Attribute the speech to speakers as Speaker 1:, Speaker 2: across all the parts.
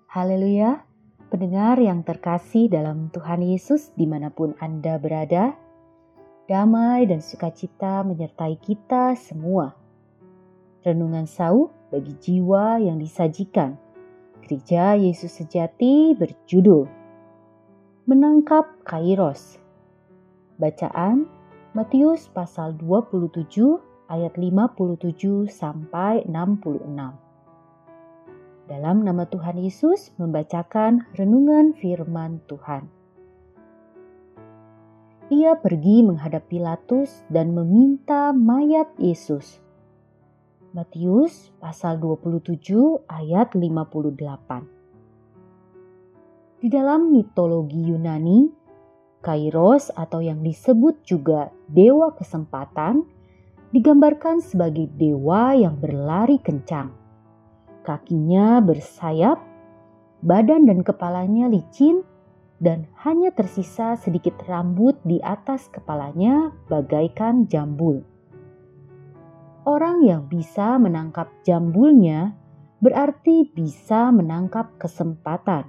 Speaker 1: Haleluya, pendengar yang terkasih dalam Tuhan Yesus dimanapun Anda berada, damai dan sukacita menyertai kita semua. Renungan sauh bagi jiwa yang disajikan, Gereja Yesus Sejati berjudul Menangkap Kairos. Bacaan Matius pasal 27 ayat 57 sampai 66. Dalam nama Tuhan Yesus membacakan renungan firman Tuhan. Ia pergi menghadap Pilatus dan meminta mayat Yesus. Matius pasal 27 ayat 58. Di dalam mitologi Yunani, Kairos atau yang disebut juga dewa kesempatan digambarkan sebagai dewa yang berlari kencang. Kakinya bersayap, badan dan kepalanya licin, dan hanya tersisa sedikit rambut di atas kepalanya bagaikan jambul. Orang yang bisa menangkap jambulnya berarti bisa menangkap kesempatan.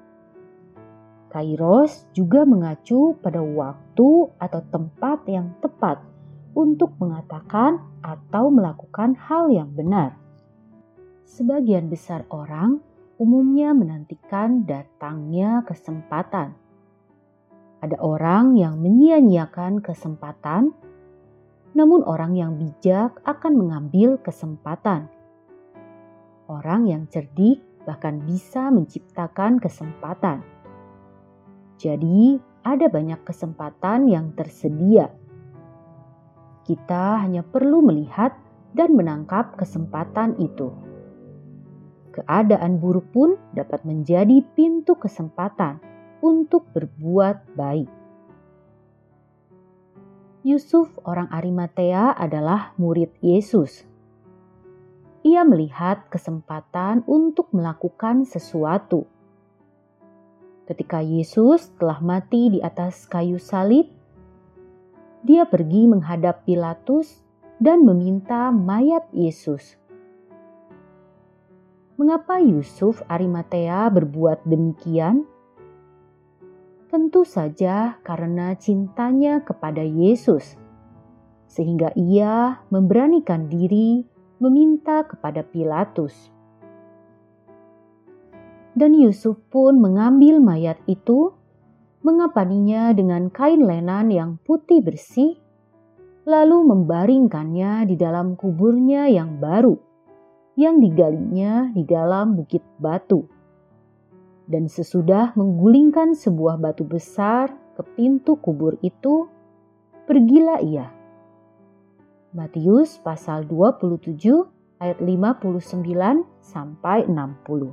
Speaker 1: Kairos juga mengacu pada waktu atau tempat yang tepat untuk mengatakan atau melakukan hal yang benar. Sebagian besar orang umumnya menantikan datangnya kesempatan. Ada orang yang menyia-nyiakan kesempatan, namun orang yang bijak akan mengambil kesempatan. Orang yang cerdik bahkan bisa menciptakan kesempatan. Jadi, ada banyak kesempatan yang tersedia. Kita hanya perlu melihat dan menangkap kesempatan itu. Keadaan buruk pun dapat menjadi pintu kesempatan untuk berbuat baik. Yusuf orang Arimatea adalah murid Yesus. Ia melihat kesempatan untuk melakukan sesuatu. Ketika Yesus telah mati di atas kayu salib, dia pergi menghadap Pilatus dan meminta mayat Yesus. Mengapa Yusuf Arimatea berbuat demikian? Tentu saja karena cintanya kepada Yesus, sehingga ia memberanikan diri meminta kepada Pilatus. Dan Yusuf pun mengambil mayat itu, mengapaninya dengan kain lenan yang putih bersih, lalu membaringkannya di dalam kuburnya yang baru, yang digalinya di dalam bukit batu. Dan sesudah menggulingkan sebuah batu besar ke pintu kubur itu, pergilah ia. Matius pasal 27 ayat 59 sampai 60.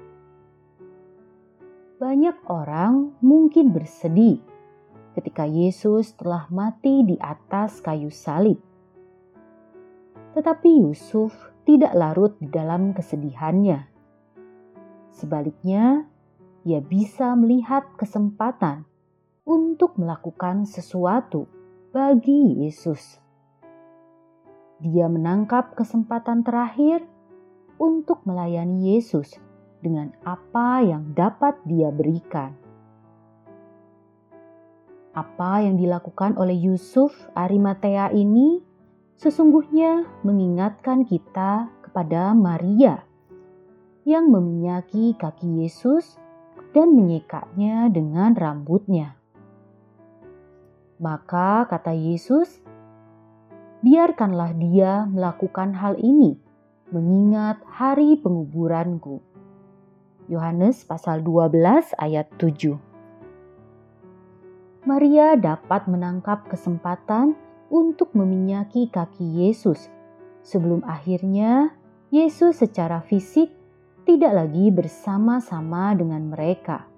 Speaker 1: Banyak orang mungkin bersedih ketika Yesus telah mati di atas kayu salib. Tetapi Yusuf tidak larut di dalam kesedihannya. Sebaliknya, ia bisa melihat kesempatan untuk melakukan sesuatu bagi Yesus. Dia menangkap kesempatan terakhir untuk melayani Yesus dengan apa yang dapat dia berikan. Apa yang dilakukan oleh Yusuf Arimatea ini sesungguhnya mengingatkan kita kepada Maria yang meminyaki kaki Yesus dan menyekanya dengan rambutnya. Maka kata Yesus, biarkanlah dia melakukan hal ini mengingat hari penguburanku. Yohanes pasal 12 ayat 7. Maria dapat menangkap kesempatan untuk meminyaki kaki Yesus sebelum akhirnya Yesus secara fisik tidak lagi bersama-sama dengan mereka.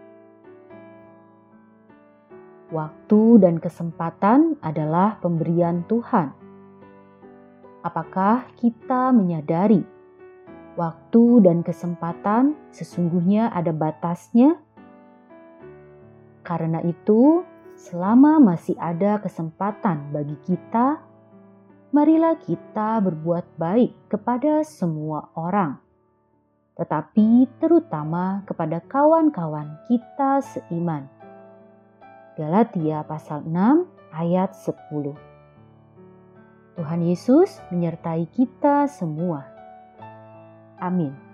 Speaker 1: Waktu dan kesempatan adalah pemberian Tuhan. Apakah kita menyadari waktu dan kesempatan sesungguhnya ada batasnya? Karena itu, selama masih ada kesempatan bagi kita, marilah kita berbuat baik kepada semua orang. tetapi terutama kepada kawan-kawan kita seiman. Galatia pasal 6 ayat 10. Tuhan Yesus menyertai kita semua. Amin.